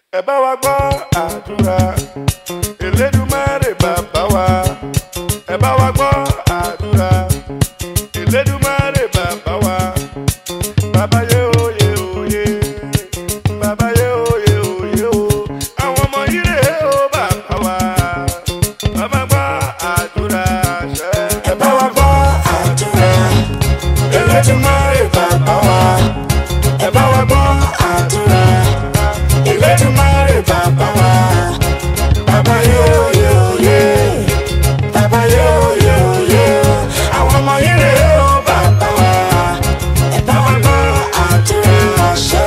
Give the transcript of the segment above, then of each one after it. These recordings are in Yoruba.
ẹ bá wa gbọ́ àdúrà Elédùmarè bàbá wa ẹ bá wa gbọ́ àdúrà Elédùmarè bàbá wa bàbá yé oyè oyè bàbá yé oyè oyè o àwọn ọmọ yìí rè o bàbá wa bàbá gbọ́ àdúrà ṣe ẹ bá wa gbọ́ àdúrà Elédùmarè bàbá wa ẹ bá wa gbọ́ àdúrà Elédùmarè bàbá wa bàbá yé oyè oyè bàbá yé oyè oyè àwọn ọmọ yìí rè o bàbá wa ẹ bá wa gbọ́ àdúrà ṣe.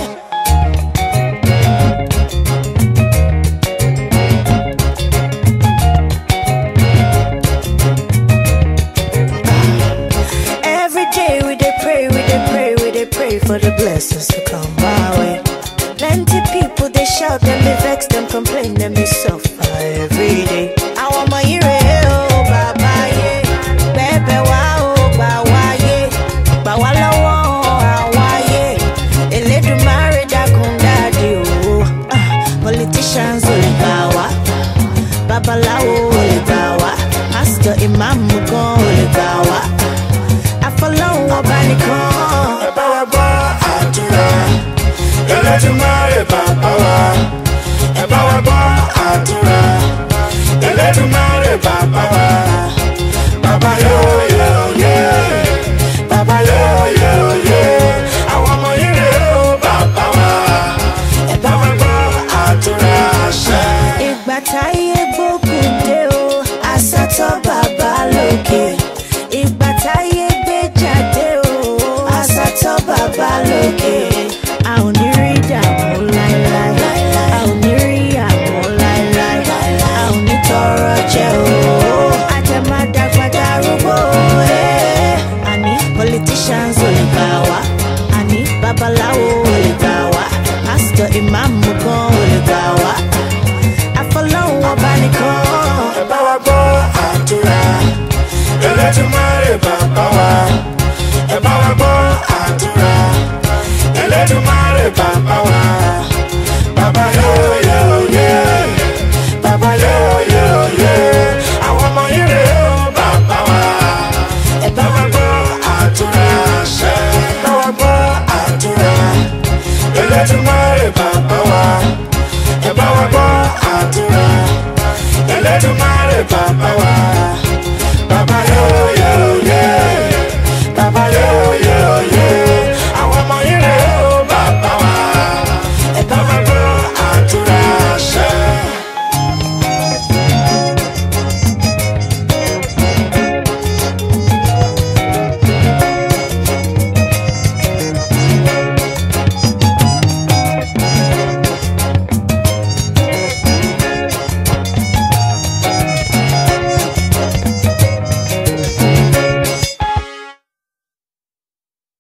Every day we dey pray, we dey pray, we dey pray for the blessings to come my way. Plenty people they shout, them they vex, them complain, them they suffer every day. I want my ear, oh baba ye, bebe wa oh bawa ye, bawa lawa awa ye. Elédùmarè dákun dádì oh, politicians ole bawa, babalawo ole bawa, pastor imam gan ole bawa. I follow ọba nìkan. Ẹ bá wa gbọ́ àdúrà Elédùmarè bàbá wa ẹ bá wa gbọ́ àdúrà Elédùmarè bàbá wa bàbá yé oyè oyè bàbá yé oyè oyè àwọn ọmọ yìí rè o bàbá wa ẹ bá wa gbọ́ àdúrà ṣe. Ìgbà táyé gbógun dé o àsátọ́ bàbá lókè. Ìgbà táyé gbé jáde o àsátọ́ bàbá lókè. A ò ní rí ìdààmú láíláí, a ò ní rí àmú láíláí, a ò ní tọrọ jẹ o. Àjẹmádàgbà darúgbó àní politicians ò lè gbà wá, àní babaláwo ò lè gbà wá, pásítọ̀ ìmáàmù kan ò lè gbà wá. Àfọlọ́hun ọba nìkan. Ẹ bá wa gbọ́ àdúrà Elédùmarè bàbá wa ẹ bá wa gbọ́ àdúrà Elédùmarè bàbá wa.